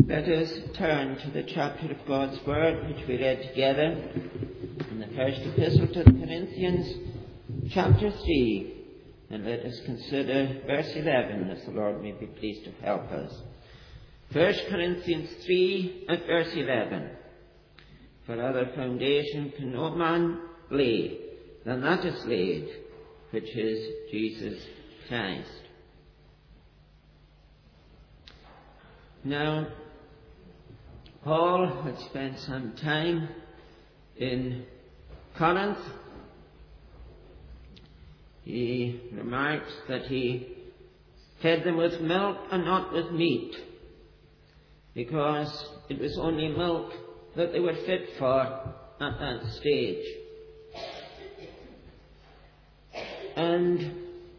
Let us turn to the chapter of God's Word which we read together in the first epistle to the Corinthians, chapter 3, and let us consider verse 11, as the Lord may be pleased to help us. 1 Corinthians 3 and verse 11. For other foundation can no man lay than that is laid, which is Jesus Christ. Now, Paul had spent some time in Corinth. He remarks that he fed them with milk and not with meat, because it was only milk that they were fit for at that stage. And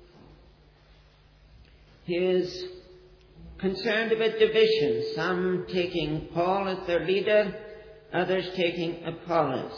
he is concerned about division, some taking Paul as their leader, others taking Apollos.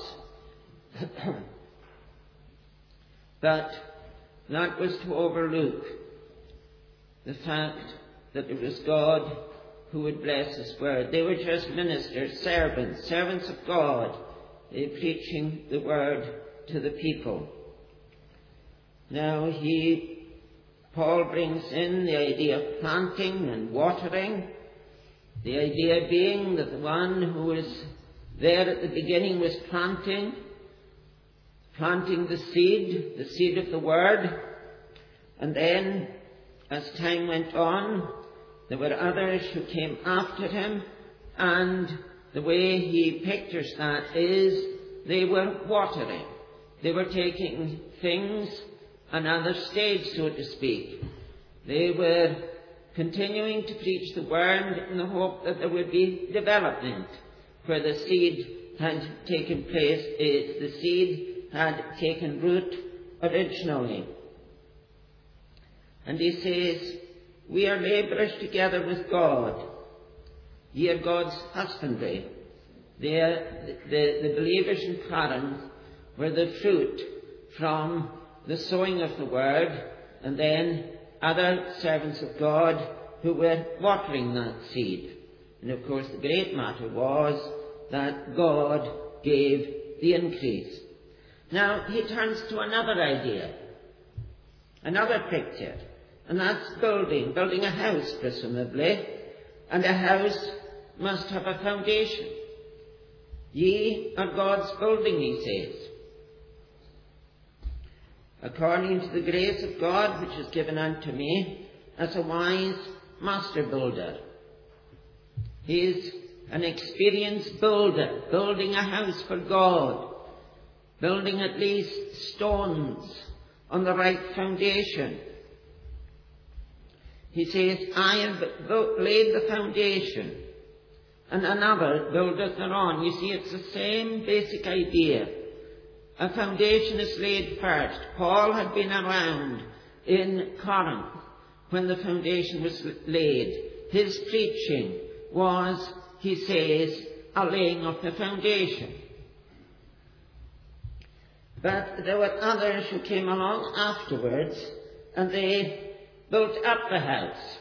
But that was to overlook the fact that it was God who would bless His word. They were just ministers, servants of God, preaching the word to the people. Now Paul brings in the idea of planting and watering, the idea being that the one who was there at the beginning was planting the seed of the word, and then as time went on, there were others who came after him, and the way he pictures that is they were watering. They were taking things another stage, so to speak. They were continuing to preach the word in the hope that there would be development where the seed had taken place, the seed had taken root originally. And he says, we are labourers together with God. Ye are God's husbandry. The believers in Corinth were the fruit from the sowing of the word, and then other servants of God who were watering that seed. And of course the great matter was that God gave the increase. Now he turns to another idea, another picture, and that's building a house presumably, and a house must have a foundation. Ye are God's building, he says, according to the grace of God which is given unto me as a wise master builder. He is an experienced builder, building a house for God, building at least stones on the right foundation. He says, I have laid the foundation, and another buildeth thereon. You see, it's the same basic idea. A foundation is laid first. Paul had been around in Corinth when the foundation was laid. His preaching was, he says, a laying of the foundation. But there were others who came along afterwards, and they built up the house.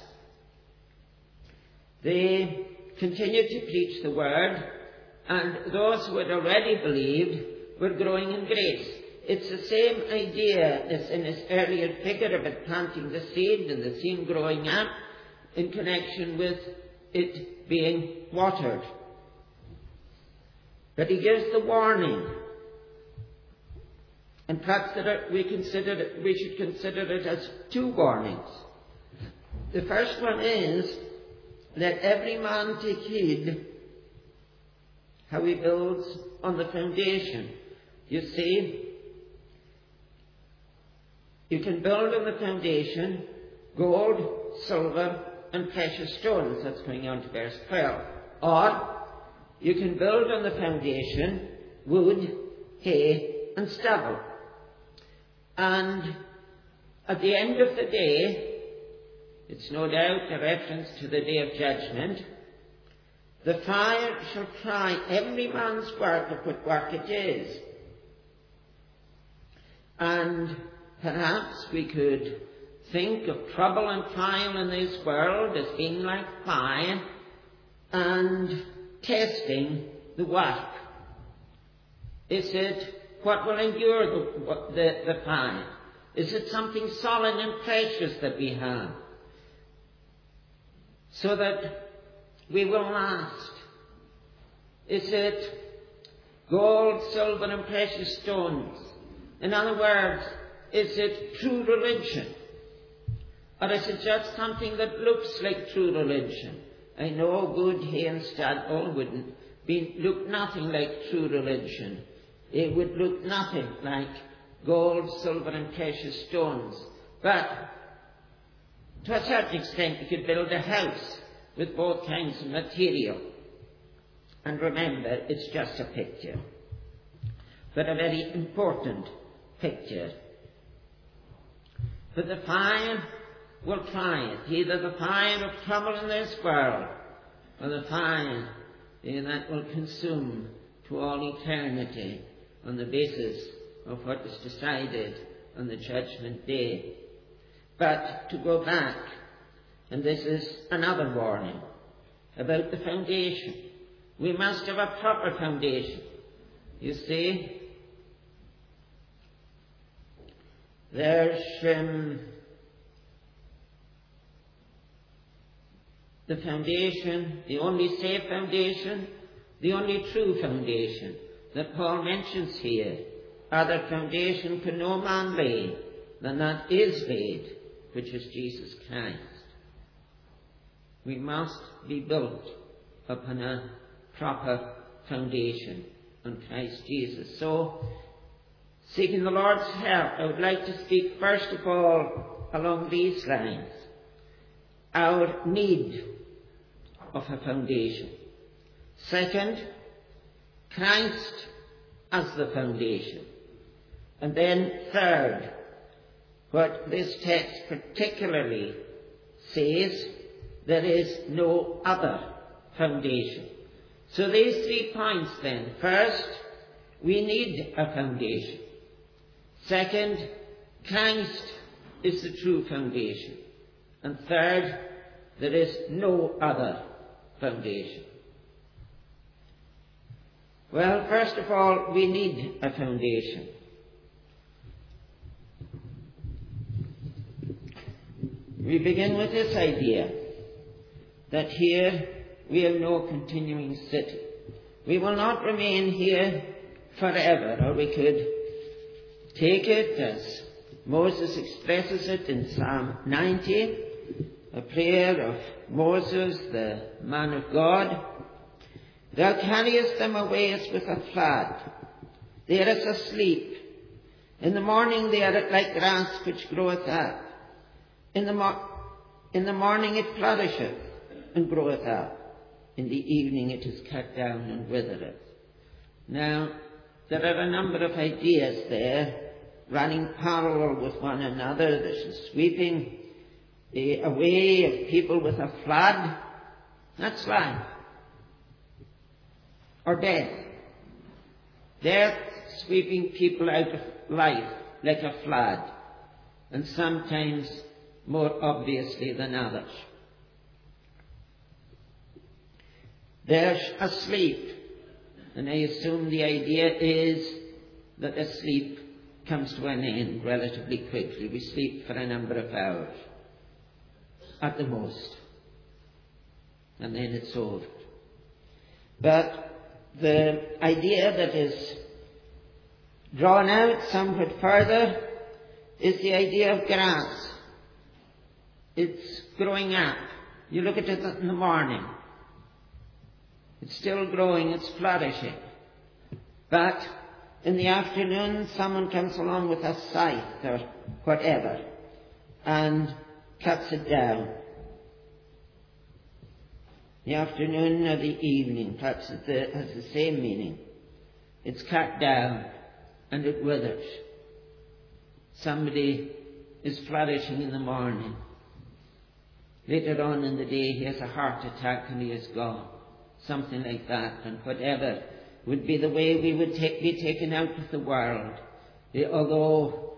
They continued to preach the word, and those who had already believed were growing in grace. It's the same idea as in his earlier figure about planting the seed and the seed growing up in connection with it being watered. But he gives the warning, and perhaps we should consider it as two warnings. The first one is, let every man take heed how he builds on the foundation. You see, you can build on the foundation gold, silver, and precious stones. That's going on to verse 12. Or you can build on the foundation wood, hay, and stubble. And at the end of the day, it's no doubt a reference to the day of judgment, the fire shall try every man's work of what work it is. And perhaps we could think of trouble and trial in this world as being like fire, and testing the work. Is it what will endure the fire? Is it something solid and precious that we have, so that we will last? Is it gold, silver, and precious stones? In other words, is it true religion? Or is it just something that looks like true religion? I know Good Hay and Stadtbull wouldn't look nothing like true religion. It would look nothing like gold, silver, and precious stones. But to a certain extent, you could build a house with both kinds of material. And remember, it's just a picture, but a very important picture. But the fire will try it, either the fire of trouble in this world, or the fire that will consume to all eternity on the basis of what is decided on the judgment day. But to go back, and this is another warning about the foundation. We must have a proper foundation. You see, there's the foundation, the only safe foundation, the only true foundation that Paul mentions here. Other foundation can no man lay than that is laid, which is Jesus Christ. We must be built upon a proper foundation on Christ Jesus. So, seeking the Lord's help, I would like to speak first of all along these lines. Our need of a foundation. Second, Christ as the foundation. And then third, what this text particularly says, there is no other foundation. So these 3 points then. First, we need a foundation. Second, Christ is the true foundation. And third, there is no other foundation. Well, first of all, we need a foundation. We begin with this idea that here we have no continuing city. We will not remain here forever, or we could take it as Moses expresses it in Psalm 90, a prayer of Moses, the man of God. Thou carriest them away as with a flood. They are as asleep. In the morning they are like grass which groweth up. In the morning it flourisheth and groweth up. In the evening it is cut down and withereth. Now, there are a number of ideas there running parallel with one another. There's a sweeping away of people with a flood. That's life. Or death. Death sweeping people out of life like a flood, and sometimes more obviously than others. There's asleep, and I assume the idea is that a sleep comes to an end relatively quickly. We sleep for a number of hours, at the most, and then it's over. But the idea that is drawn out somewhat further is the idea of grass. It's growing up. You look at it in the morning. It's still growing, it's flourishing. But in the afternoon, someone comes along with a scythe or whatever and cuts it down. The afternoon or the evening, perhaps it has the same meaning. It's cut down and it withers. Somebody is flourishing in the morning. Later on in the day he has a heart attack and he is gone. Something like that, and whatever would be the way we would be taken out of the world. Although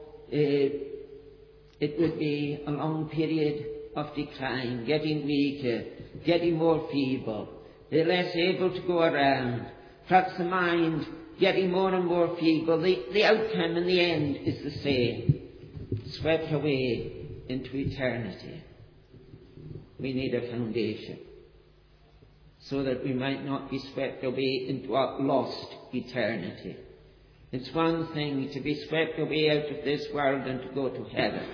it would be a long period of decline, getting weaker, getting more feeble, They're less able to go around. Perhaps the mind getting more and more feeble. The outcome in the end is the same. Swept away into eternity. We need a foundation, so that we might not be swept away into a lost eternity. It's one thing to be swept away out of this world and to go to heaven.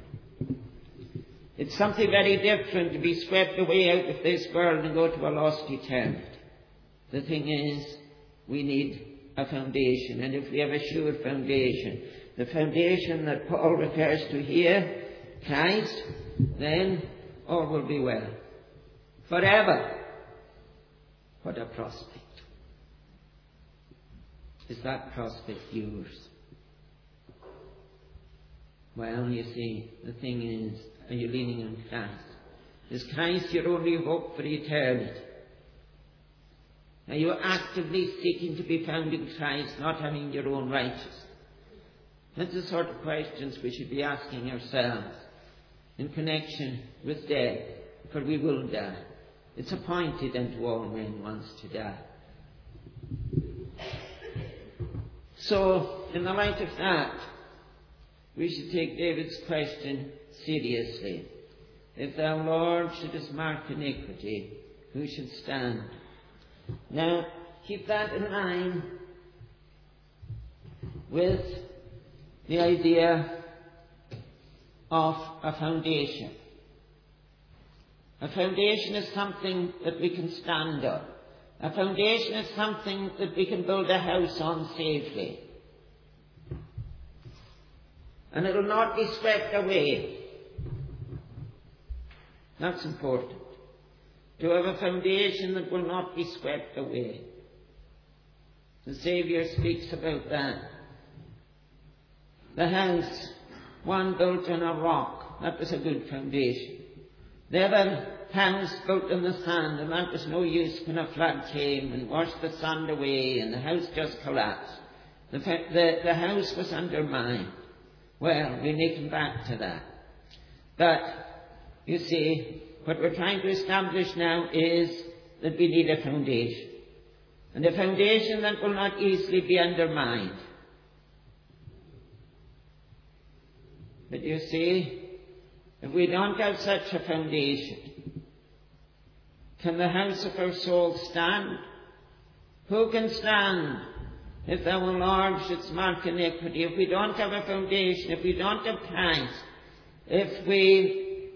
It's something very different to be swept away out of this world and go to a lost eternity. The thing is, we need a foundation, and if we have a sure foundation, the foundation that Paul refers to here, Christ, then all will be well. Forever. What a prospect. Is that prospect yours? Well, you see, the thing is, are you leaning on Christ? Is Christ your only hope for eternity? Are you actively seeking to be found in Christ, not having your own righteousness? That's the sort of questions we should be asking ourselves in connection with death, for we will die. It's appointed unto all men once to die. So, in the light of that, we should take David's question seriously. If thou, Lord, shouldest mark iniquity, who should stand? Now, keep that in mind with the idea of a foundation. A foundation is something that we can stand on. A foundation is something that we can build a house on safely. And it will not be swept away. That's important. To have a foundation that will not be swept away. The Saviour speaks about that. The house, one built on a rock, that was a good foundation. The other house built on the sand, and that was no use when a flood came and washed the sand away and the house just collapsed. The house was undermined. Well, we may come back to that. But, you see, what we're trying to establish now is that we need a foundation. And a foundation that will not easily be undermined. But you see, if we don't have such a foundation, can the house of our soul stand? Who can stand if thou, O Lord, shouldst mark iniquity? If we don't have a foundation, if we don't have Christ, if we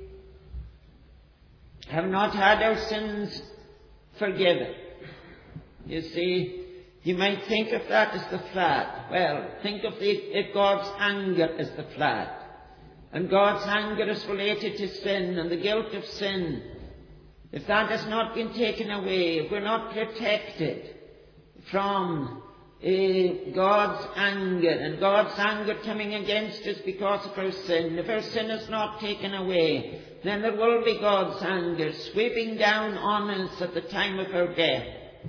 have not had our sins forgiven. You see, you might think of that as the flood. Well, think of God's anger as the flood. And God's anger is related to sin and the guilt of sin. If that has not been taken away, if we're not protected from God's anger, and God's anger coming against us because of our sin, if our sin is not taken away, then there will be God's anger sweeping down on us at the time of our death.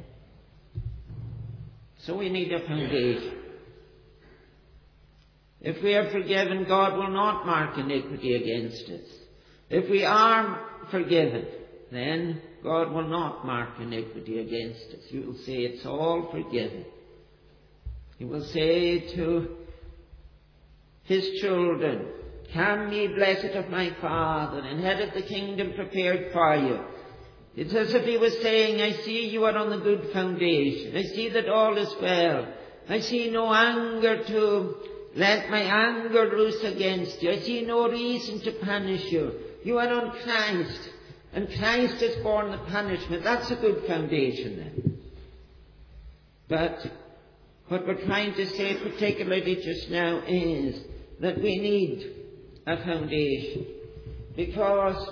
So we need a foundation. If we are forgiven, God will not mark iniquity against us. If we are forgiven, then God will not mark iniquity against us. You will say it's all forgiven. He will say to his children, "Come ye blessed of my Father, inherit the kingdom prepared for you." It's as if he was saying, I see you are on the good foundation. I see that all is well. I see no anger to let my anger loose against you. I see no reason to punish you. You are on Christ, and Christ has borne the punishment. That's a good foundation then. But what we're trying to say particularly just now is that we need a foundation. Because,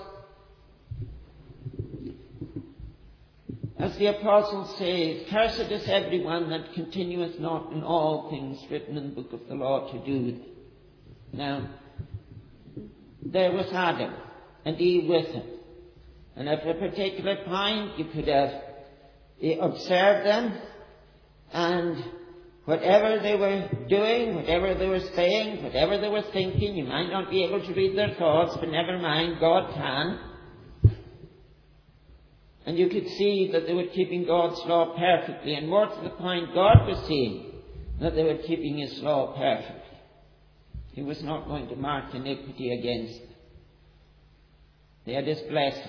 as the Apostle says, "Cursed is everyone that continueth not in all things written in the book of the law to do them." Now, there was Adam and Eve with him. And at a particular point you could have observed them, and whatever they were doing, whatever they were saying, whatever they were thinking, you might not be able to read their thoughts, but never mind, God can. And you could see that they were keeping God's law perfectly. And more to the point, God was seeing that they were keeping His law perfectly. He was not going to mark iniquity against them. They had His blessing.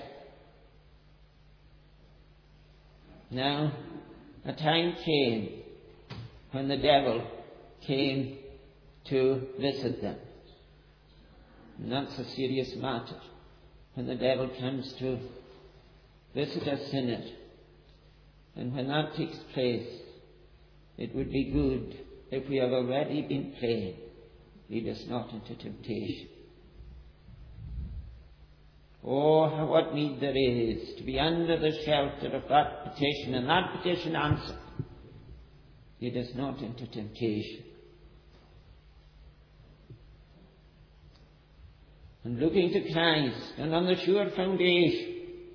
Now, a time came when the devil came to visit them. And that's a serious matter. When the devil comes to visit us in it. And when that takes place, it would be good if we have already been praying, lead us not into temptation. Oh, what need there is to be under the shelter of that petition, and that petition answered. Lead us not into temptation. And looking to Christ and on the sure foundation.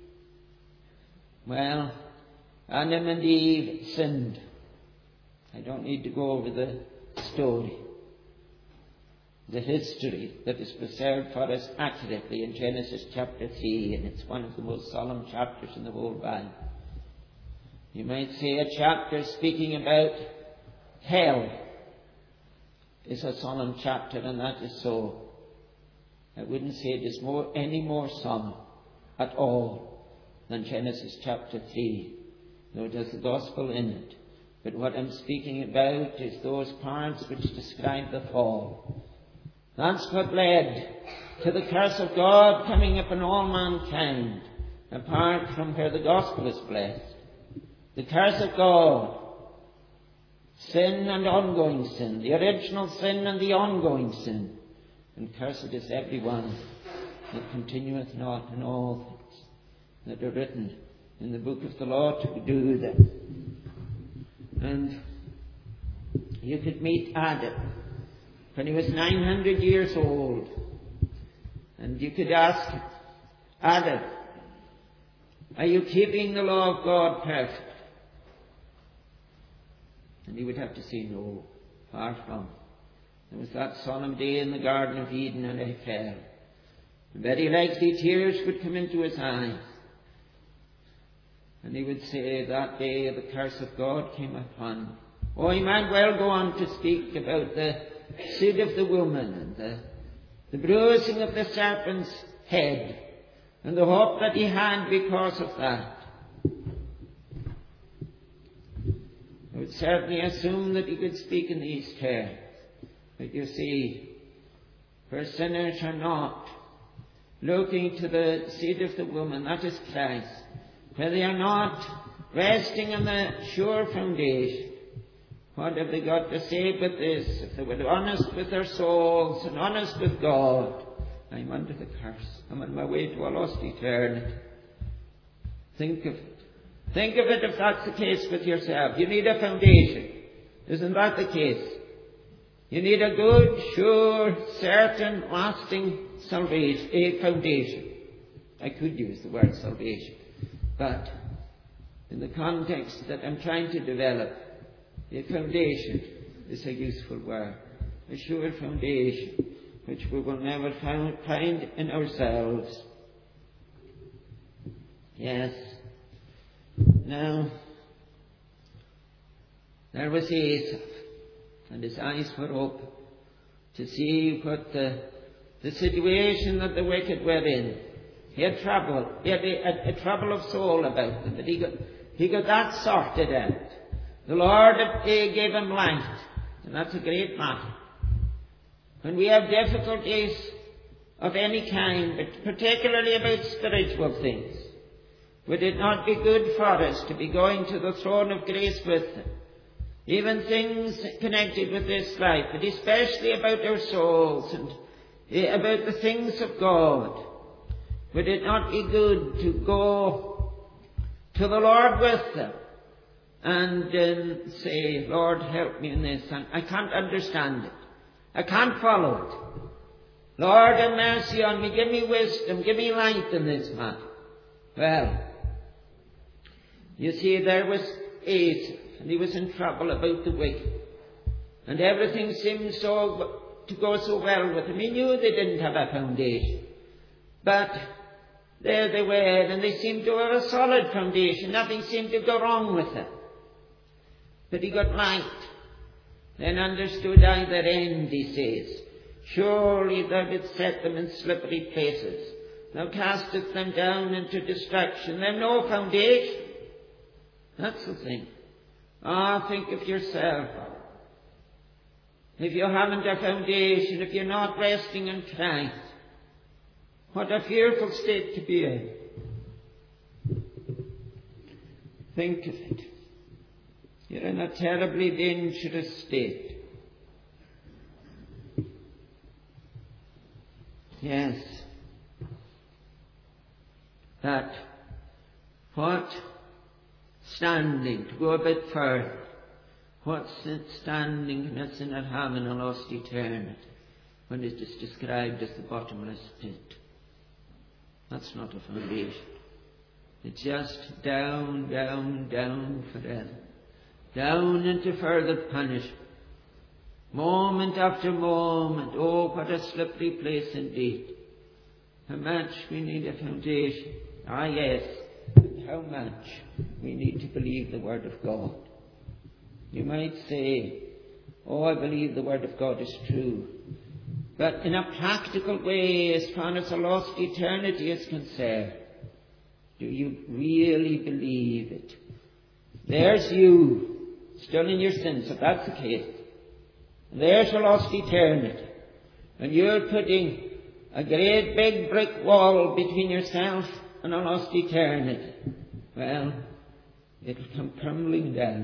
Well, Adam and Eve sinned. I don't need to go over the story, the history that is preserved for us accurately in Genesis chapter 3, and it's one of the most solemn chapters in the whole Bible. You might say a chapter speaking about hell is a solemn chapter, and that is so. I wouldn't say it is any more solemn at all than Genesis chapter 3, though it has the gospel in it. But what I'm speaking about is those parts which describe the fall. That's what led to the curse of God coming upon all mankind, apart from where the gospel is blessed. The curse of God, sin and ongoing sin, the original sin and the ongoing sin. And cursed is every one that continueth not in all things that are written in the book of the law to do them. And you could meet Adam when he was 900 years old, and you could ask him, Adam, are you keeping the law of God perfect? And he would have to say no, far from. There was that solemn day in the Garden of Eden, and I fell. And very likely tears would come into his eyes. And he would say, that day the curse of God came upon me. Oh, he might well go on to speak about the seed of the woman and the bruising of the serpent's head and the hope that he had because of that. I would certainly assume that he could speak in these terms. But you see, where sinners are not looking to the seed of the woman, that is Christ, where they are not resting on the sure foundation, what have they got to say but this? If they were honest with their souls and honest with God, I'm under the curse. I'm on my way to a lost eternity. Think of it. Think of it if that's the case with yourself. You need a foundation. Isn't that the case? You need a good, sure, certain, lasting salvation, a foundation. I could use the word salvation, but in the context that I'm trying to develop, a foundation is a useful word. A sure foundation, which we will never find in ourselves. Yes. Now, there was Esau, and his eyes were open to see what the situation that the wicked were in. He had trouble. He had a trouble of soul about them, but he got that sorted out. The Lord gave him light, and that's a great matter. When we have difficulties of any kind, but particularly about spiritual things, would it not be good for us to be going to the throne of grace with them? Even things connected with this life, but especially about our souls and about the things of God. Would it not be good to go to the Lord with them and say, Lord, help me in this, and I can't understand it. I can't follow it. Lord, have mercy on me. Give me wisdom. Give me light in this matter. Well, you see, there was Esau, and he was in trouble about the wicked. And everything seemed to go so well with him. He knew they didn't have a foundation. But There they were, and they seemed to have a solid foundation. Nothing seemed to go wrong with them. But he got light. Then understood I their end, he says. Surely thou didst set them in slippery places. Thou castest them down into destruction. They have no foundation. That's the thing. Think of yourself. If you haven't a foundation, if you're not resting in Christ, what a fearful state to be in. Think of it. You're in a terribly dangerous state. Yes. But what standing, to go a bit further, what's it standing can a sinner have in a lost eternity when it is described as the bottomless pit? That's not a foundation. It's just down, down, down forever. Down into further punishment. Moment after moment. Oh, what a slippery place indeed. How much we need a foundation. Ah, yes. How much we need to believe the Word of God. You might say, oh, I believe the Word of God is true. But in a practical way, as far as a lost eternity is concerned, do you really believe it? There's you, still in your sins, if that's the case. There's a lost eternity. And you're putting a great big brick wall between yourself and a lost eternity. Well, it'll come crumbling down.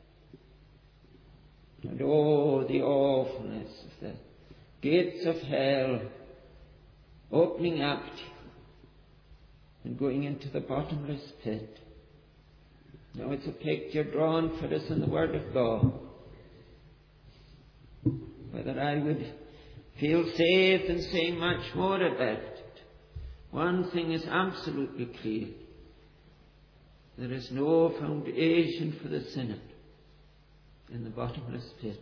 And oh, the awfulness of the gates of hell opening up to you and going into the bottomless pit. Now it's a picture drawn for us in the Word of God. Whether I would feel safe in saying much more about it, one thing is absolutely clear. There is no foundation for the sinner in the bottomless pit.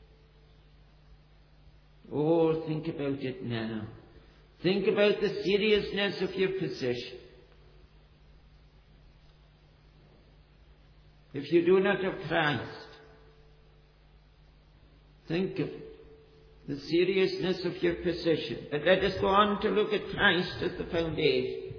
Oh, think about it now. Think about the seriousness of your position. If you do not have Christ, think of it, the seriousness of your position. But let us go on to look at Christ as the foundation.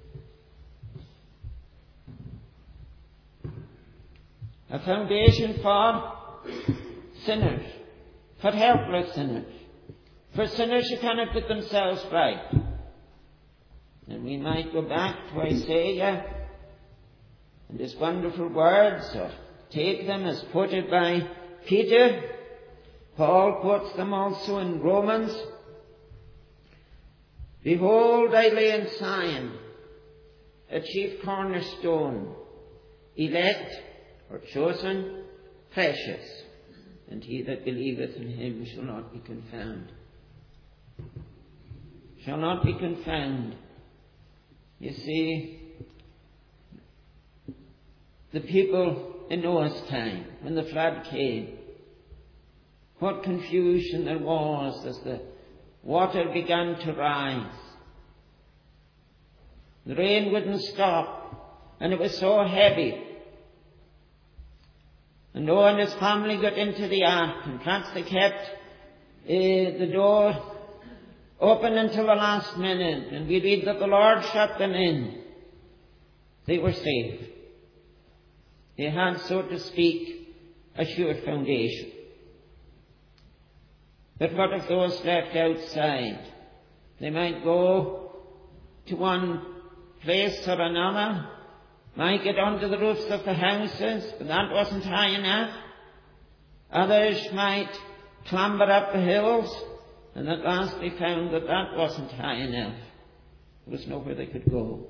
A foundation for sinners, for helpless sinners, for sinners who cannot put themselves right. And we might go back to Isaiah and his wonderful words, or take them as quoted by Peter. Paul quotes them also in Romans. Behold, I lay in Zion a chief cornerstone, elect or chosen, precious, and he that believeth in him shall not be confounded. Shall not be confounded. You see, the people in Noah's time, when the flood came, what confusion there was as the water began to rise. The rain wouldn't stop, and it was so heavy. And Noah and his family got into the ark, and perhaps they kept the door open until the last minute, and we read that the Lord shut them in. They were safe. They had, so to speak, a sure foundation. But what of those left outside? They might go to one place or another, might get onto the roofs of the houses, but that wasn't high enough. Others might clamber up the hills, and at last they found that that wasn't high enough. There was nowhere they could go.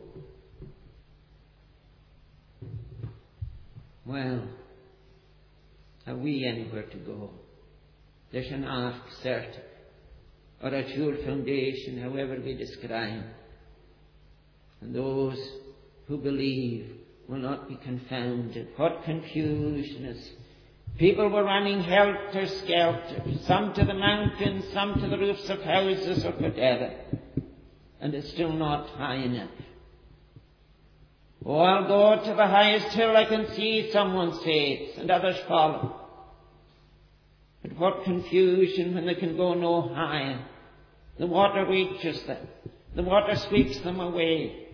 Well, have we anywhere to go? There's an ark, certain, or a sure foundation, however we describe. And those who believe will not be confounded. What confusion is. People were running helter-skelter, some to the mountains, some to the roofs of houses or whatever, and it's still not high enough. Oh, I'll go to the highest hill I can see someone saves, and others follow. But what confusion when they can go no higher. The water reaches them. The water sweeps them away.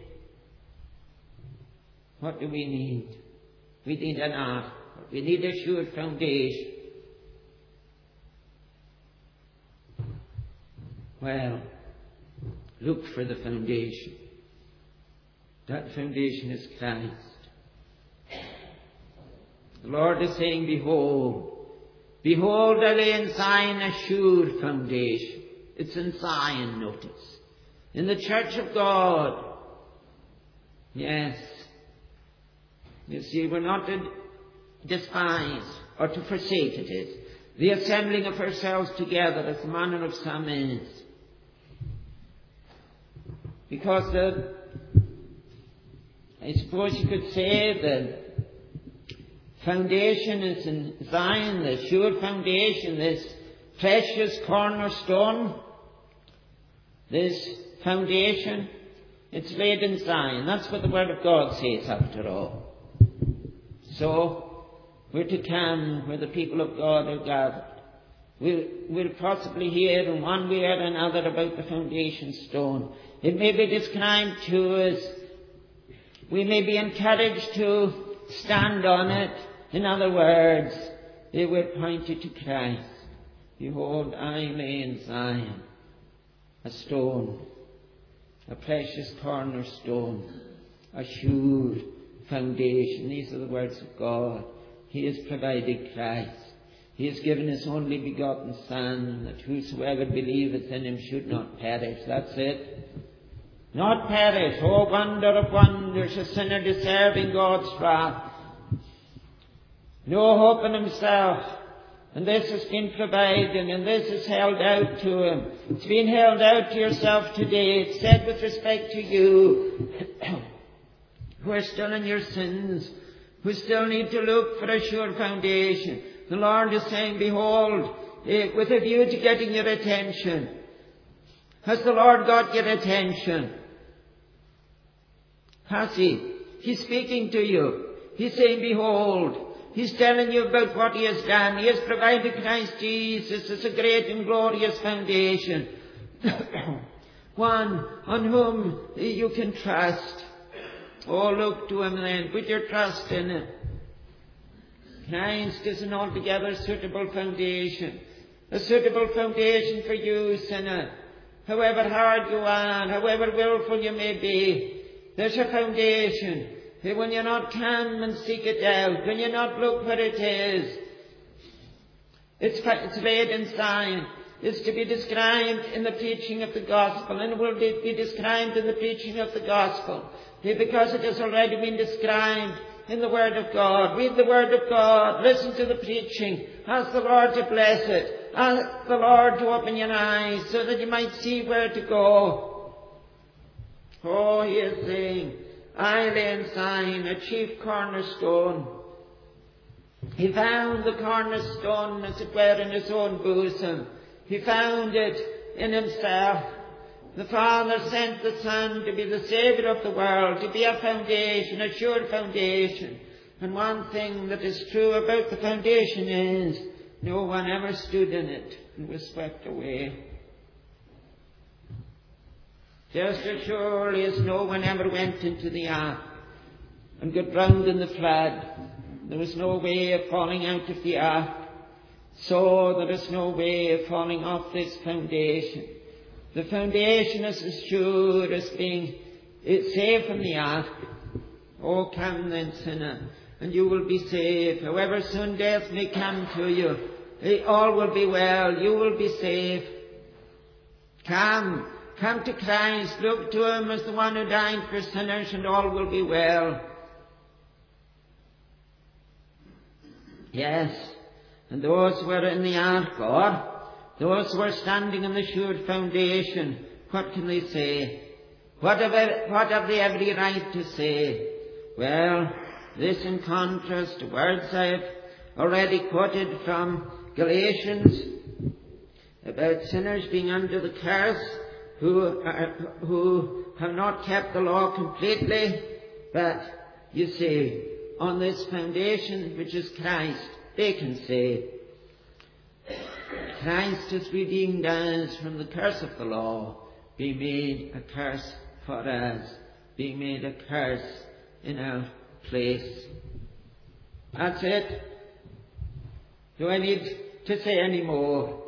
What do we need? We need an ark. We need a sure foundation. Well, look for the foundation. That foundation is Christ. The Lord is saying, behold, behold, I lay in Zion a sure foundation. It's in Zion, notice. In the church of God. Yes. You see, we're not to despise or to forsake it is. The assembling of ourselves together, as the manner of some is. Because I suppose you could say the foundation is in Zion, the sure foundation, this precious cornerstone, this foundation, it's laid in Zion. That's what the Word of God says after all. So, we're to come where the people of God are gathered. We'll possibly hear in one way or another about the foundation stone. It may be described to us. We may be encouraged to stand on it. In other words, it will point you to Christ. Behold, I lay in Zion a stone, a precious cornerstone, a sure foundation. These are the words of God. He has provided Christ. He has given His only begotten Son, that whosoever believeth in Him should not perish. That's it. Not perish. Oh, wonder of wonders, a sinner deserving God's wrath. No hope in himself. And this has been provided, and this is held out to him. It's been held out to yourself today. It's said with respect to you, who are still in your sins, who still need to look for a sure foundation. The Lord is saying, behold, with a view to getting your attention. Has the Lord got your attention? Has He? He's speaking to you. He's saying, behold. He's telling you about what He has done. He has provided Christ Jesus as a great and glorious foundation. One on whom you can trust. Oh, look to Him then. Put your trust in Him. Christ is an altogether suitable foundation. A suitable foundation for you, sinner. However hard you are, however willful you may be, there's a foundation. When you not come and seek it out, when you not look where it is, it's laid in Zion. It's to be described in the preaching of the gospel, and it will be described in the preaching of the gospel, because it has already been described in the Word of God. Read the Word of God, listen to the preaching, ask the Lord to bless it, ask the Lord to open your eyes so that you might see where to go. Oh, He is saying, I lay in Zion a chief cornerstone. He found the cornerstone, as it were, in His own bosom. He found it in Himself. The Father sent the Son to be the Saviour of the world, to be a foundation, a sure foundation. And one thing that is true about the foundation is no one ever stood in it and was swept away. Just as surely as no one ever went into the ark and got drowned in the flood, there was no way of falling out of the ark. So there is no way of falling off this foundation. The foundation is as sure as being saved from the ark. Oh, come then, sinner, and you will be saved. However soon death may come to you, all will be well. You will be saved. Come to Christ. Look to Him as the one who died for sinners, and all will be well. Yes, and those who are in the ark, or those who are standing on the sure foundation, what can they say? What have they every right to say? Well, this in contrast to words I have already quoted from Galatians about sinners being under the curse, who have not kept the law completely, but you see, on this foundation which is Christ, they can say, Christ has redeemed us from the curse of the law, being made a curse for us, being made a curse in our place. That's it. Do I need to say any more?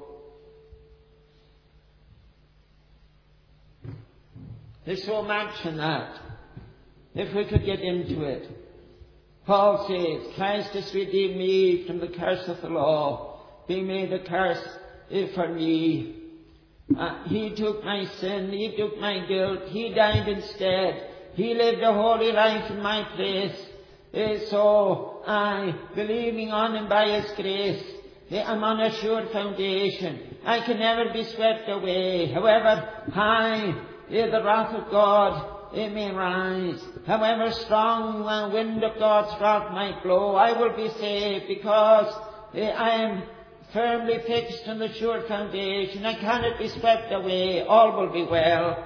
There's so much in that. If we could get into it. Paul says, Christ has redeemed me from the curse of the law, being made a curse for me. He took my sin, He took my guilt, He died instead. He lived a holy life in my place. So I, believing on Him by His grace, I'm on a sure foundation. I can never be swept away. However high the wrath of God may rise, however strong the wind of God's wrath might blow, I will be saved because I am firmly fixed on the sure foundation. I cannot be swept away. All will be well.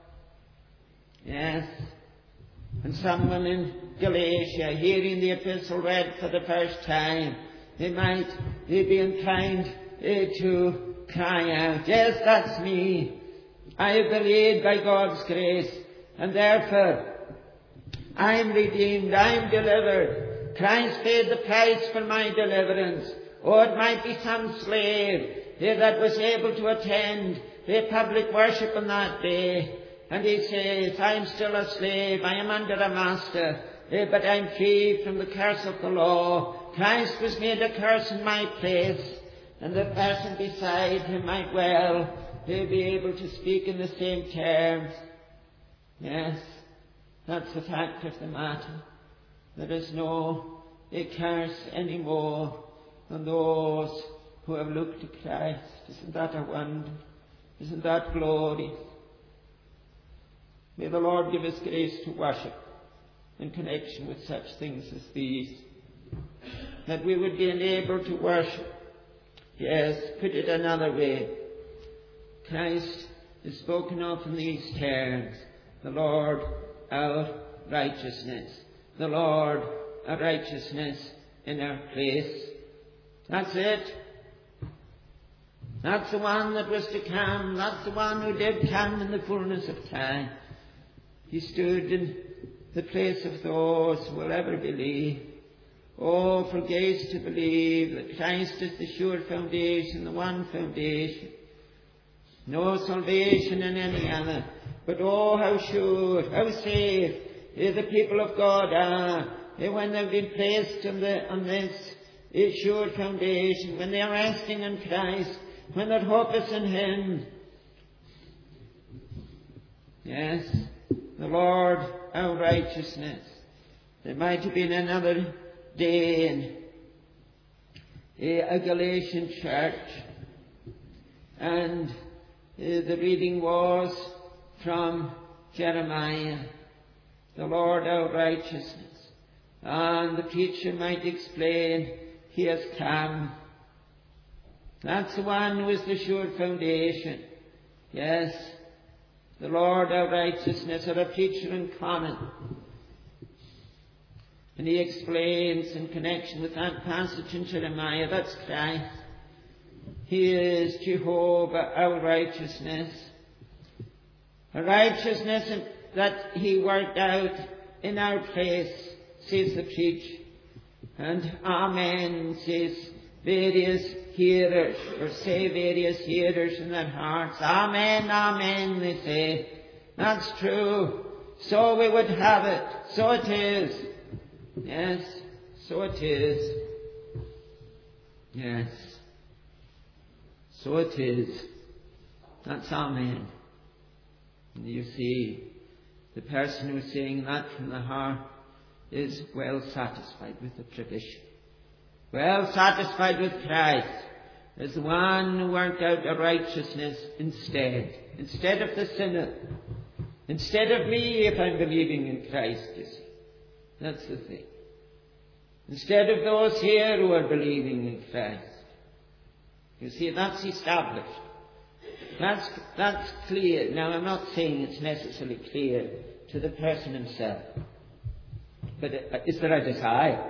Yes. And someone in Galatia, hearing the epistle read for the first time, they might be inclined to cry out, yes, that's me. I have been believed by God's grace, and therefore I am redeemed, I am delivered. Christ paid the price for my deliverance. Oh, it might be some slave that was able to attend public worship on that day, and he says, I am still a slave, I am under a master, but I am free from the curse of the law. Christ was made a curse in my place, and the person beside him might well be able to speak in the same terms. Yes, that's the fact of the matter. There is no curse anymore on those who have looked to Christ. Isn't that a wonder? Isn't that glorious? May the Lord give us grace to worship in connection with such things as these, that we would be enabled to worship. Yes, put it another way. Christ is spoken of in these terms: the Lord our righteousness, the Lord our righteousness in our place. That's it. That's the one that was to come. That's the one who did come in the fullness of time. He stood in the place of those who will ever believe. Oh, for grace to believe that Christ is the sure foundation, the one foundation. No salvation in any other. But oh, how sure, how safe the people of God are when they've been placed on this sure foundation, when they are resting in Christ, when their hope is in Him. Yes, the Lord our righteousness. There might have been another day in a Galatian church, and the reading was from Jeremiah, the Lord our righteousness. And the preacher might explain, He has come. That's the one who is the sure foundation. Yes, the Lord our righteousness, or a preacher in common. And he explains in connection with that passage in Jeremiah, that's Christ. He is Jehovah our righteousness. A righteousness that He worked out in our place, says the preacher. And Amen, says various hearers, or say various hearers in their hearts. Amen, Amen, they say. That's true. So we would have it. So it is. Yes, so it is. Yes, so it is. That's Amen. And you see, the person who's saying that from the heart is well satisfied with the provision. Well satisfied with Christ as the one who worked out a righteousness instead of the sinner. Instead of me, if I'm believing in Christ, you see. That's the thing. Instead of those here who are believing in Christ. You see, that's established. That's clear. Now, I'm not saying it's necessarily clear to the person himself. But is there a desire?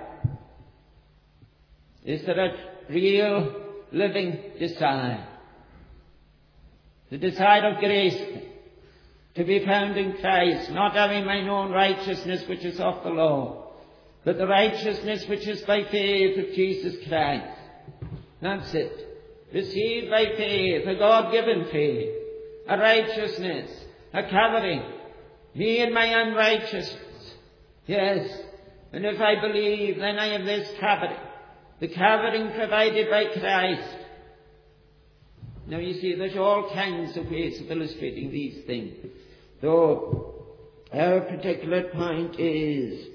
Is there a real, living desire? The desire of grace to be found in Christ, not having mine own righteousness which is of the law, but the righteousness which is by faith of Jesus Christ. That's it. Received by faith, a God-given faith, a righteousness, a covering, me and my unrighteousness. Yes, and if I believe, then I have this covering, the covering provided by Christ. Now you see, there's all kinds of ways of illustrating these things. Though our particular point is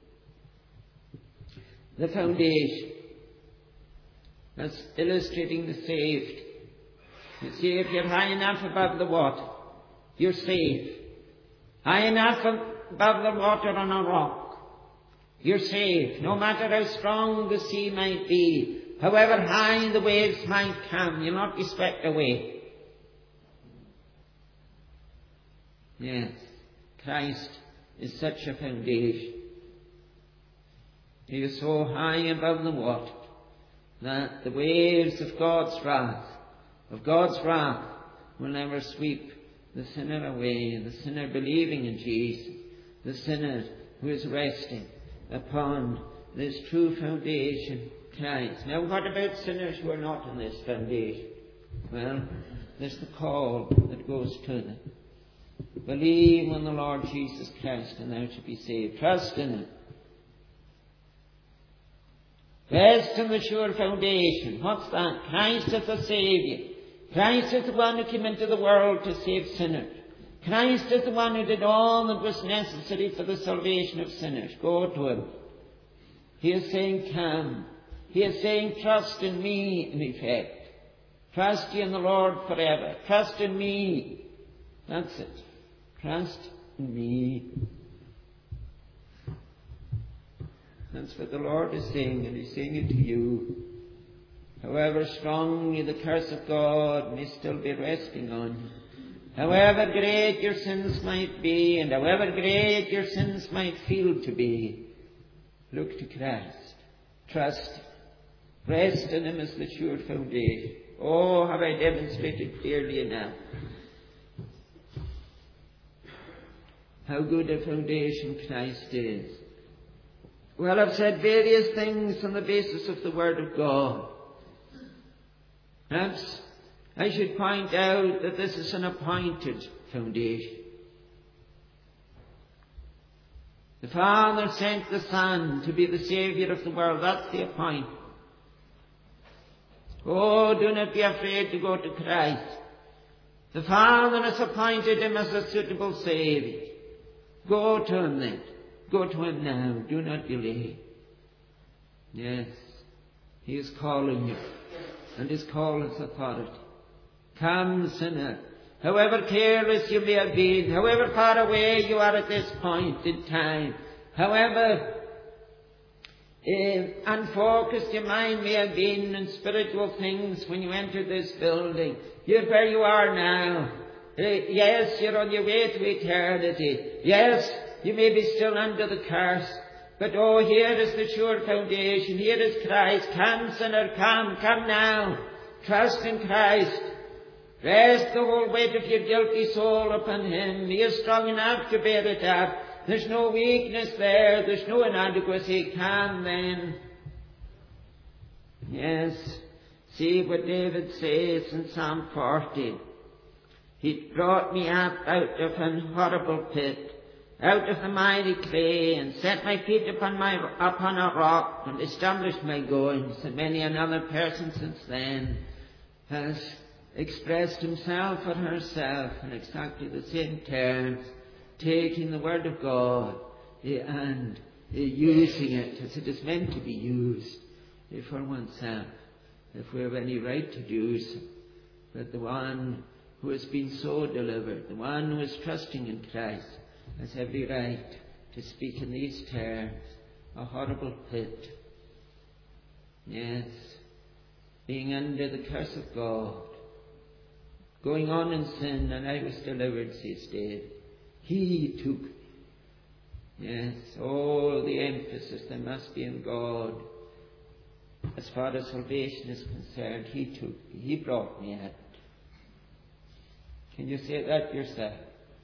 the foundation. That's illustrating the saved. You see, if you're high enough above the water, you're safe. High enough above the water on a rock, you're safe. No matter how strong the sea might be, however high the waves might come, you'll not be swept away. Yes, Christ is such a foundation. He is so high above the water that the waves of God's wrath, will never sweep the sinner away, the sinner believing in Jesus, the sinner who is resting upon this true foundation, Christ. Now what about sinners who are not in this foundation? Well, there's the call that goes to them. Believe on the Lord Jesus Christ and thou shalt be saved. Trust in Him. Rest on the sure foundation. What's that? Christ is the Saviour. Christ is the one who came into the world to save sinners. Christ is the one who did all that was necessary for the salvation of sinners. Go to Him. He is saying, come. He is saying, trust in me, in effect. Trust ye in the Lord forever. Trust in me. That's it. Trust in me. That's what the Lord is saying, and He's saying it to you. However strongly the curse of God may still be resting on you, however great your sins might be, and however great your sins might feel to be, look to Christ. Trust. Rest in Him as the sure foundation. Oh, have I demonstrated clearly enough how good a foundation Christ is. Well, I've said various things on the basis of the Word of God. Perhaps I should point out that this is an appointed foundation. The Father sent the Son to be the Saviour of the world. That's the appointment. Oh, do not be afraid to go to Christ. The Father has appointed Him as a suitable Saviour. Go to Him then. Go to Him now. Do not delay. Yes, He is calling you, and His call is authority. Come, sinner. However careless you may have been, however far away you are at this point in time, however unfocused your mind may have been in spiritual things when you entered this building, you're where you are now. Yes, you're on your way to eternity. Yes, you may be still under the curse. But oh, here is the sure foundation. Here is Christ. Come, sinner, come. Come now. Trust in Christ. Rest the whole weight of your guilty soul upon Him. He is strong enough to bear it up. There's no weakness there. There's no inadequacy. Come then. Yes. See what David says in Psalm 40. He brought me up out of an horrible pit, out of the miry clay, and set my feet upon a rock, and established my goings. And many another person since then has expressed himself or herself in exactly the same terms, taking the Word of God and using it as it is meant to be used for oneself, if we have any right to do so. But the one who has been so delivered, the one who is trusting in Christ, has every right to speak in these terms. A horrible pit. Yes, being under the curse of God, going on in sin, and I was delivered, says David. He took me. Yes, all the emphasis there must be on God. As far as salvation is concerned, He brought me out. Can you say that yourself?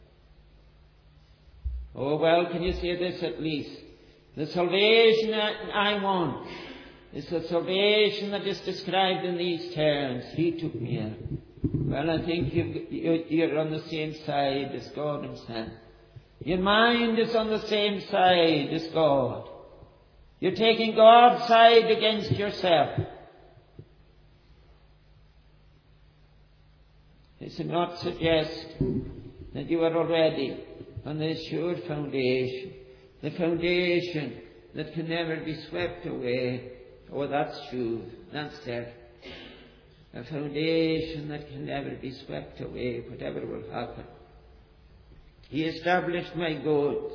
Oh, well, can you say this at least? The salvation that I want is the salvation that is described in these terms. He took me out. Well, I think you're on the same side as God Himself. Your mind is on the same side as God. You're taking God's side against yourself. This would not suggest that you are already on this sure foundation, the foundation that can never be swept away. Oh, that's true. That's there. A foundation that can never be swept away, whatever will happen. He established my goods.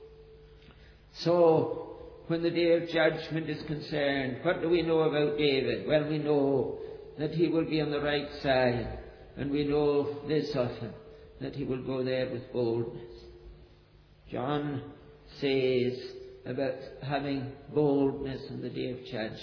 So, when the day of judgment is concerned, what do we know about David? Well, we know that he will be on the right side, and we know this of him, that he will go there with boldness. John says about having boldness on the day of judgment.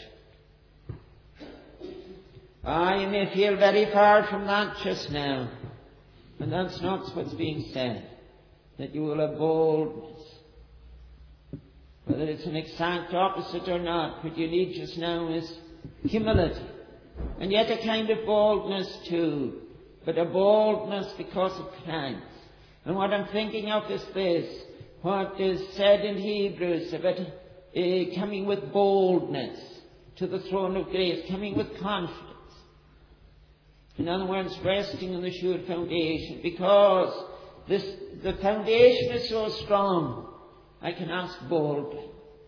You may feel very far from that just now, and that's not what's being said, that you will have boldness. Whether it's an exact opposite or not, what you need just now is humility, and yet a kind of boldness too, but a boldness because of Christ. And what I'm thinking of is this, what is said in Hebrews about coming with boldness to the throne of grace, coming with confidence. In other words, resting on the sure foundation, because the foundation is so strong, I can ask boldly.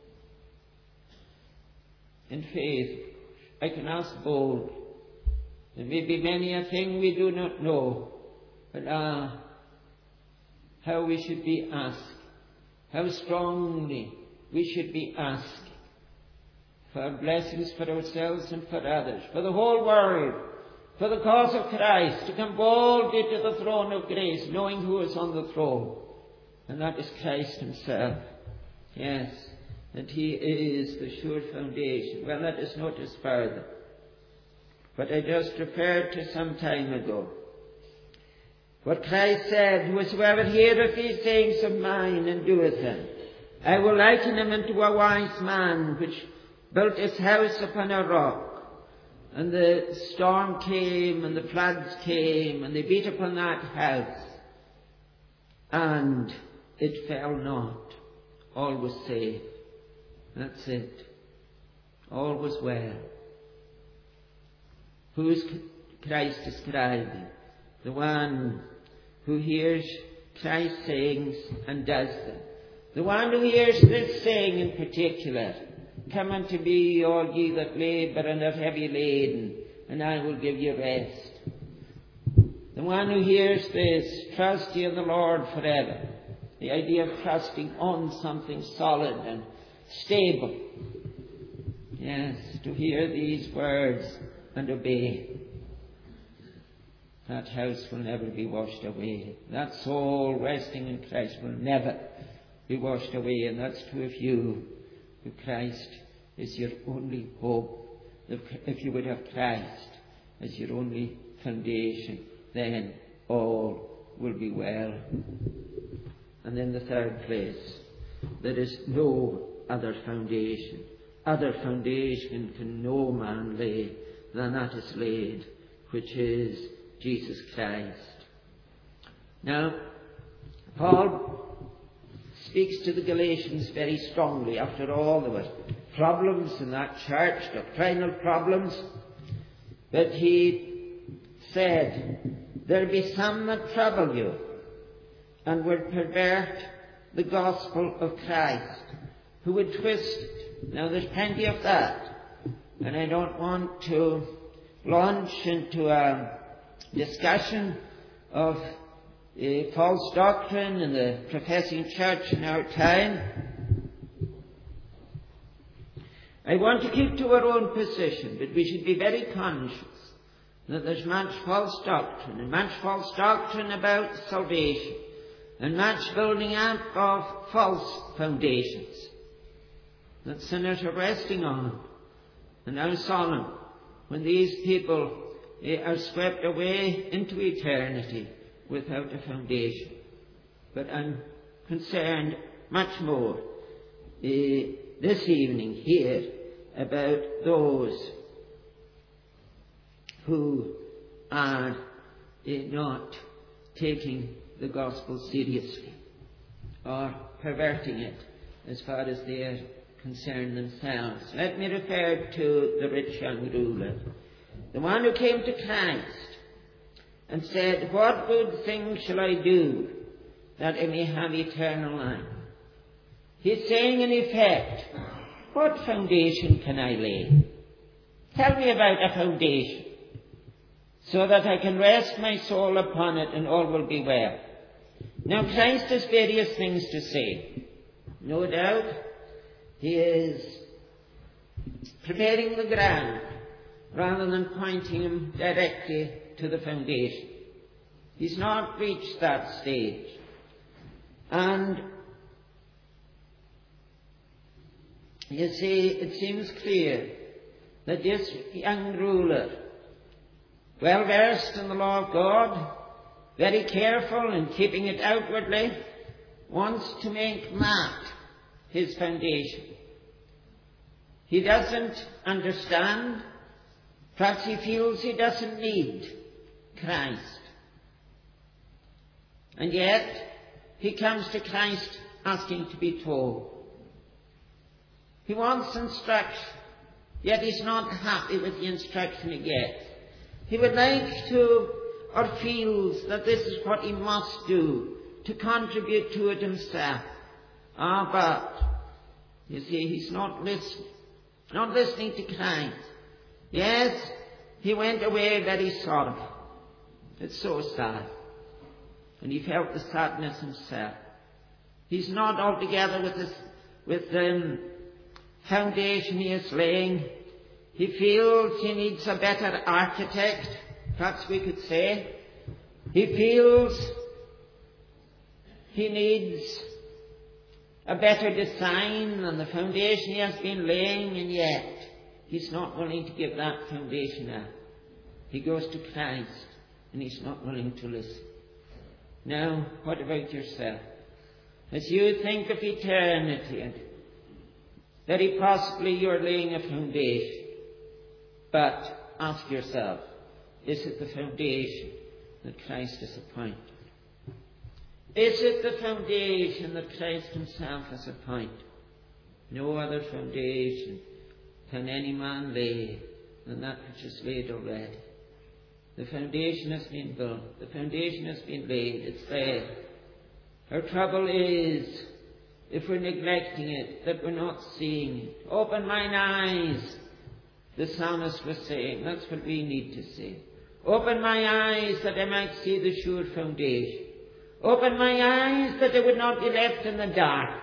In faith, I can ask boldly. There may be many a thing we do not know, but how we should be asking, how strongly we should be asking for blessings for ourselves and for others, for the whole world, for the cause of Christ, to come boldly to the throne of grace, knowing who is on the throne. And that is Christ Himself. Yes, and He is the sure foundation. Well, let us notice further what I just referred to some time ago. What Christ said, whosoever heareth these sayings of mine and doeth them, I will liken him unto a wise man which built his house upon a rock. And the storm came, and the floods came, and they beat upon that house. And it fell not. All was safe. That's it. All was well. Who is Christ describing? The one who hears Christ's sayings and does them. The one who hears this saying in particular, come unto me, all ye that labour and are heavy laden, and I will give you rest. The one who hears this, trust ye in the Lord forever. The idea of trusting on something solid and stable. Yes, to hear these words and obey. That house will never be washed away. That soul resting in Christ will never be washed away. And that's true of you. If Christ is your only hope, if you would have Christ as your only foundation, then all will be well. And in the third place, there is no other foundation. Other foundation can no man lay than that is laid, which is Jesus Christ. Now, Paul speaks to the Galatians very strongly. After all, there were problems in that church, doctrinal problems. But he said, there be some that trouble you and would pervert the gospel of Christ, who would twist it. Now, there's plenty of that. And I don't want to launch into a discussion of false doctrine in the professing church in our time. I want to keep to our own position, but we should be very conscious that there's much false doctrine, and much false doctrine about salvation, and much building up of false foundations that sinners are resting on. And how solemn when these people are swept away into eternity without a foundation. But I'm concerned much more this evening here about those who are not taking the gospel seriously or perverting it as far as they are concerned themselves. Let me refer to the rich young ruler, the one who came to Christ and said, "What good thing shall I do that I may have eternal life?" He's saying in effect, what foundation can I lay? Tell me about a foundation so that I can rest my soul upon it and all will be well. Now Christ has various things to say. No doubt he is preparing the ground rather than pointing him directly to the foundation. He's not reached that stage. And you see, it seems clear that this young ruler, well versed in the law of God, very careful in keeping it outwardly, wants to make that his foundation. He doesn't understand. Perhaps he feels he doesn't need Christ. And yet, he comes to Christ asking to be told. He wants instruction, yet he's not happy with the instruction he gets. He would like to, or feels that this is what he must do to contribute to it himself. But, you see, he's not listening to Christ. Yes, he went away very sorrowful. It's so sad. And he felt the sadness himself. He's not altogether with the foundation he is laying. He feels he needs a better architect, perhaps we could say. He feels he needs a better design than the foundation he has been laying, and yet he's not willing to give that foundation up. He goes to Christ, and he's not willing to listen. Now, what about yourself? As you think of eternity, and very possibly you're laying a foundation, but ask yourself, is it the foundation that Christ has appointed? Is it the foundation that Christ himself has appointed? No other foundation can any man lay than that which is laid already. The foundation has been built. The foundation has been laid. It's there. Our trouble is, if we're neglecting it, that we're not seeing it. Open mine eyes, the psalmist was saying. That's what we need to say. Open my eyes that I might see the sure foundation. Open my eyes that I would not be left in the dark.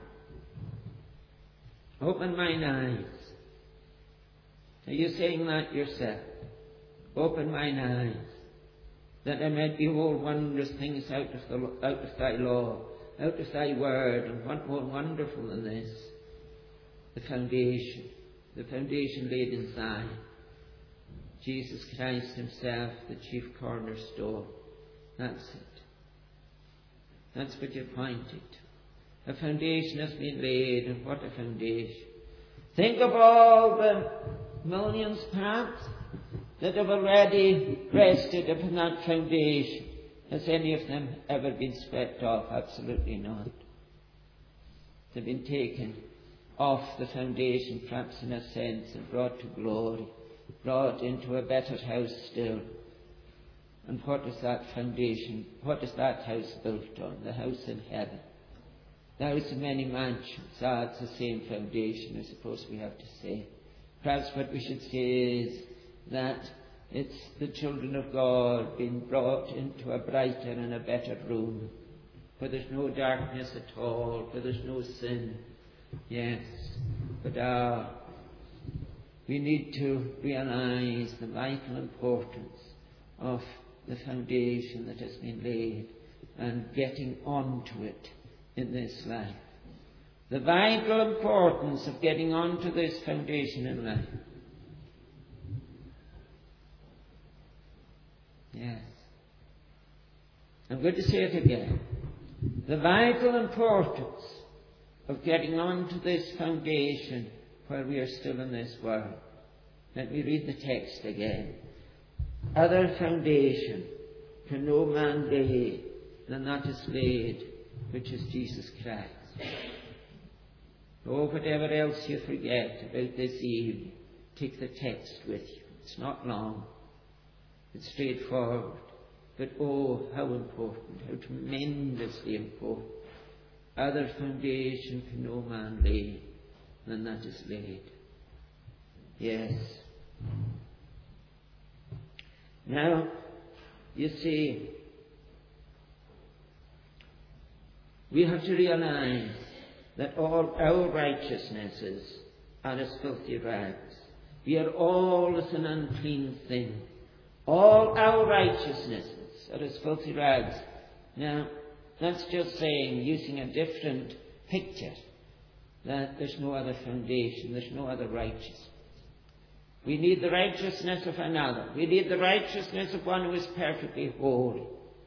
Open mine eyes. Are you saying that yourself? Open mine eyes, that I might behold wondrous things out of thy law, out of thy word, and what more wonderful than this? The foundation laid in Zion. Jesus Christ himself, the chief cornerstone. That's it. That's what you're pointing to. A foundation has been laid, and what a foundation. Think of all the millions, perhaps, that have already rested upon that foundation. Has any of them ever been swept off? Absolutely not. They've been taken off the foundation, perhaps in a sense, and brought to glory, brought into a better house still. And what is that foundation? What is that house built on? The house in heaven. The house of many mansions. It's the same foundation, I suppose we have to say. Perhaps what we should say is that it's the children of God being brought into a brighter and a better room, where there's no darkness at all, where there's no sin. Yes, but we need to realize the vital importance of the foundation that has been laid. and getting onto it in this life. The vital importance of getting onto this foundation in life. Yes. I'm going to say it again. The vital importance of getting onto this foundation while we are still in this world. Let me read the text again. Other foundation can no man lay than that is laid, which is Jesus Christ. Oh, whatever else you forget about this evening, take the text with you. It's not long. It's straightforward. But oh, how important, how tremendously important. Other foundation can no man lay than that is laid. Yes. Now, you see, we have to realize that all our righteousnesses are as filthy rags. We are all as an unclean thing. All our righteousnesses are as filthy rags. Now, that's just saying, using a different picture, that there's no other foundation, there's no other righteousness. We need the righteousness of another. We need the righteousness of one who is perfectly holy.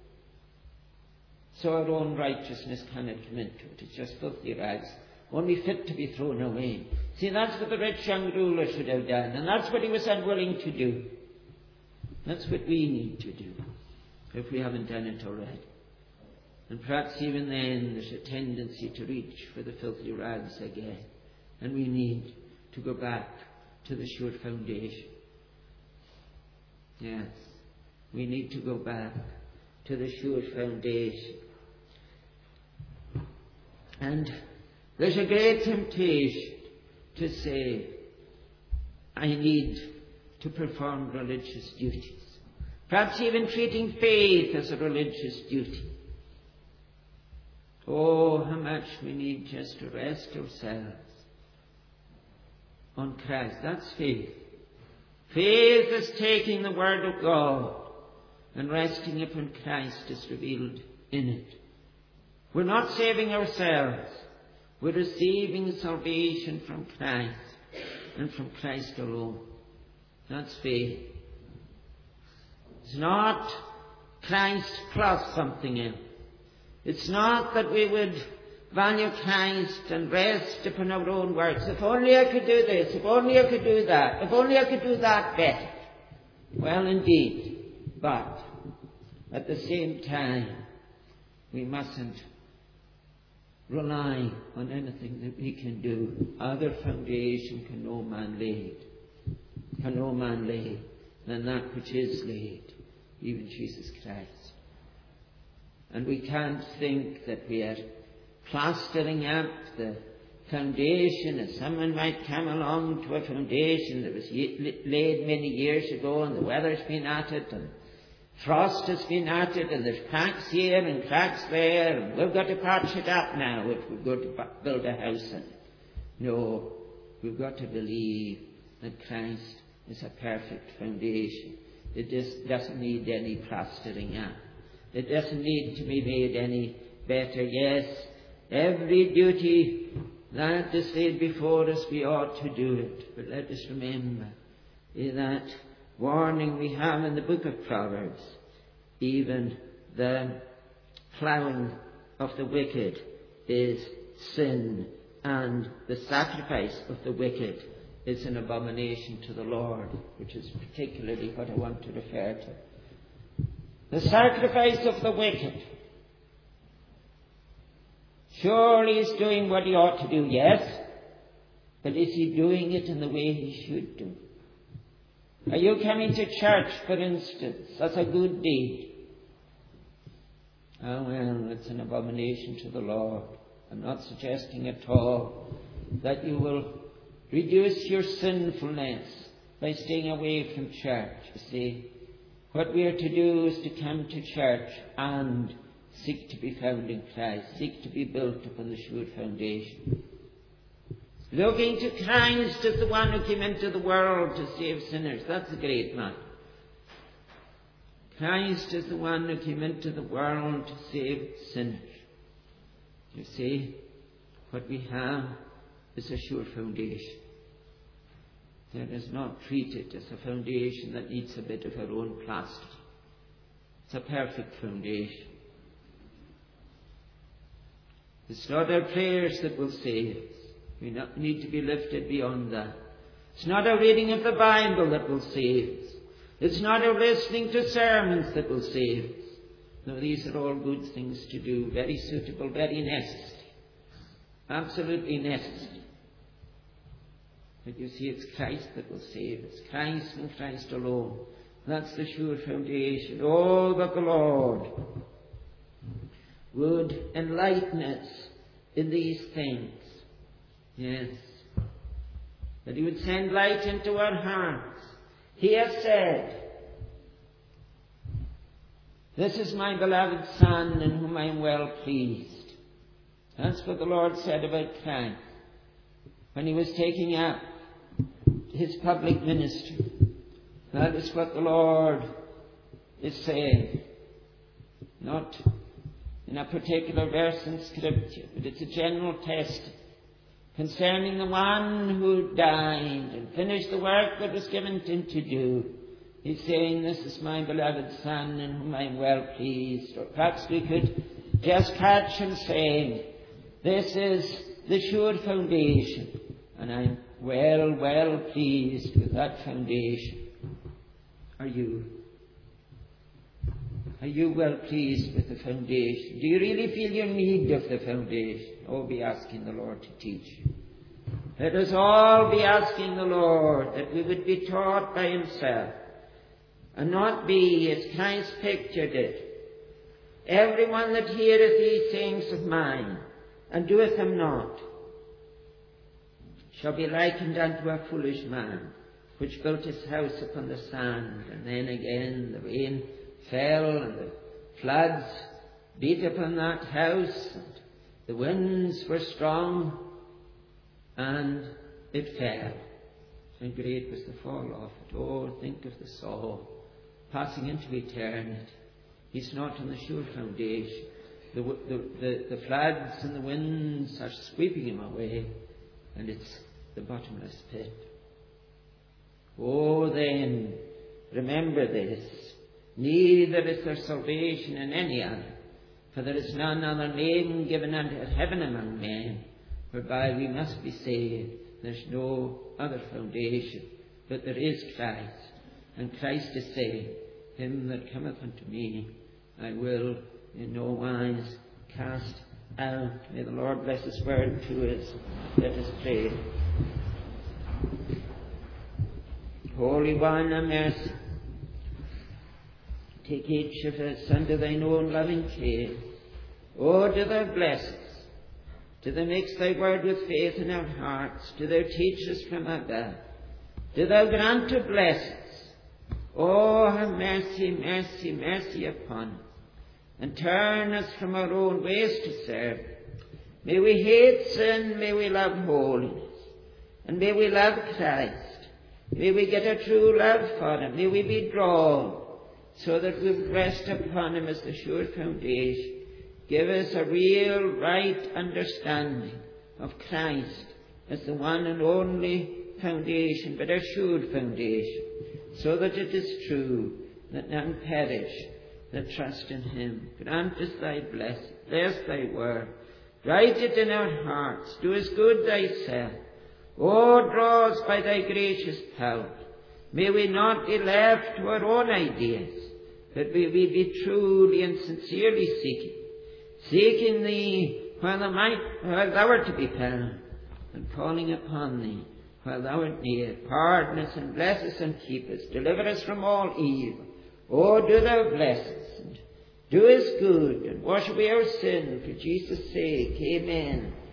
So our own righteousness cannot come into it. It's just filthy rags, only fit to be thrown away. See, that's what the rich young ruler should have done, and that's what he was unwilling to do. That's what we need to do, if we haven't done it already. And perhaps even then there's a tendency to reach for the filthy rags again. And we need to go back to the sure foundation. Yes, we need to go back to the sure foundation. And there's a great temptation to say, I need to perform religious duties. Perhaps even treating faith as a religious duty. Oh, how much we need just to rest ourselves on Christ. That's faith. Faith is taking the Word of God and resting upon Christ as revealed in it. We're not saving ourselves. We're receiving salvation from Christ and from Christ alone. That's faith. It's not Christ plus something else. It's not that we would value Christ and rest upon our own works. If only I could do this, if only I could do that, if only I could do that better. Well, indeed, but at the same time, we mustn't rely on anything that we can do. Other foundation can no man lay than that which is laid, even Jesus Christ. And we can't think that we are plastering up the foundation, as someone might come along to a foundation that was laid many years ago, and the weather's been at it, and frost has been at it, and there's cracks here and cracks there, and we've got to patch it up now if we're going to build a house in it. No, we've got to believe that Christ is a perfect foundation. It just doesn't need any plastering up. It doesn't need to be made any better. Yes, every duty that is laid before us, we ought to do it. But let us remember that warning we have in the book of Proverbs. Even the ploughing of the wicked is sin, and the sacrifice of the wicked is an abomination to the Lord, which is particularly what I want to refer to. The sacrifice of the wicked. Surely he's doing what he ought to do, yes, but is he doing it in the way he should do? Are you coming to church, for instance? That's a good deed. Oh, well, it's an abomination to the Lord. I'm not suggesting at all that you will reduce your sinfulness by staying away from church. You see, what we are to do is to come to church and seek to be found in Christ, seek to be built upon the sure foundation. Looking to Christ as the one who came into the world to save sinners. That's a great matter. Christ is the one who came into the world to save sinners. You see, what we have is a sure foundation. Let us not treat it as a foundation that needs a bit of our own plaster. It's a perfect foundation. It's not our prayers that will save us. We need to be lifted beyond that. It's not our reading of the Bible that will save us. It's not our listening to sermons that will save us. No, these are all good things to do, very suitable, very necessary. Absolutely necessary. But you see, it's Christ that will save us. Christ and Christ alone. That's the sure foundation. Oh, that the Lord would enlighten us in these things. Yes. That He would send light into our hearts. He has said, "This is my beloved Son, in whom I am well pleased." That's what the Lord said about Christ when He was taking up His public ministry. That is what the Lord is saying. Not in a particular verse in Scripture, but it's a general testament concerning the one who died and finished the work that was given to him to do. He's saying, "This is my beloved Son, in whom I am well pleased." Or perhaps we could just catch him saying, "This is the sure foundation, and I'm well pleased with that foundation." Are you? Are you well pleased with the foundation? Do you really feel your need of the foundation? Oh, be asking the Lord to teach you. Let us all be asking the Lord that we would be taught by Himself, and not be, as Christ pictured it, "Everyone that heareth these sayings of mine, and doeth them not, shall be likened unto a foolish man, which built his house upon the sand." And then again the rain fell, and the floods beat upon that house, and the winds were strong, and it fell. And great was the fall of it. Oh, think of the soul passing into eternity. He's not on the sure foundation. The floods and the winds are sweeping him away, and it's the bottomless pit. Oh, then, remember this. Neither is there salvation in any other, for there is none other name given under heaven among men, whereby we must be saved. There's no other foundation, but there is Christ. And Christ is saying, "Him that cometh unto me, I will in no wise cast out." May the Lord bless His word to us. Let us pray. Holy One, have mercy. Take each of us under Thine own loving care. Oh, do Thou bless us. Do Thou mix Thy word with faith in our hearts. Do Thou teach us from above. Do Thou grant to bless us. Oh, have mercy, mercy, mercy upon us, and turn us from our own ways to serve. May we hate sin, may we love holiness, and may we love Christ. May we get a true love for Him. May we be drawn, so that we rest upon Him as the sure foundation. Give us a real, right understanding of Christ as the one and only foundation, but a sure foundation, so that it is true that none perish that trust in Him. Grant us Thy blessing. Bless Thy word. Write it in our hearts. Do us good Thyself. Oh, draw us by Thy gracious power. May we not be left to our own ideas, but may we be truly and sincerely seeking Thee while Thou art to be found, and calling upon Thee while Thou art near. Pardon us and bless us and keep us. Deliver us from all evil. Oh, do Thou bless us and do us good, and wash away our sin for Jesus' sake. Amen.